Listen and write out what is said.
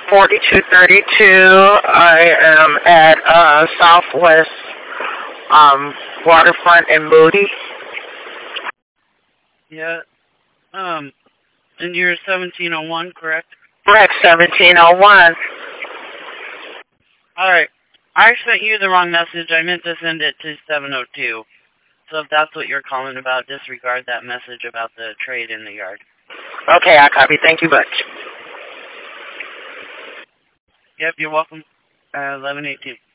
4232. I am at Southwest Waterfront in Moody. Yeah. And you're 1701, correct? Correct, 1701. Alright. I sent you the wrong message. I meant to send it to 702. So if that's what you're calling about, disregard that message about the trade in the yard. Okay, I copy. Thank you much. Yep, you're welcome. 1118.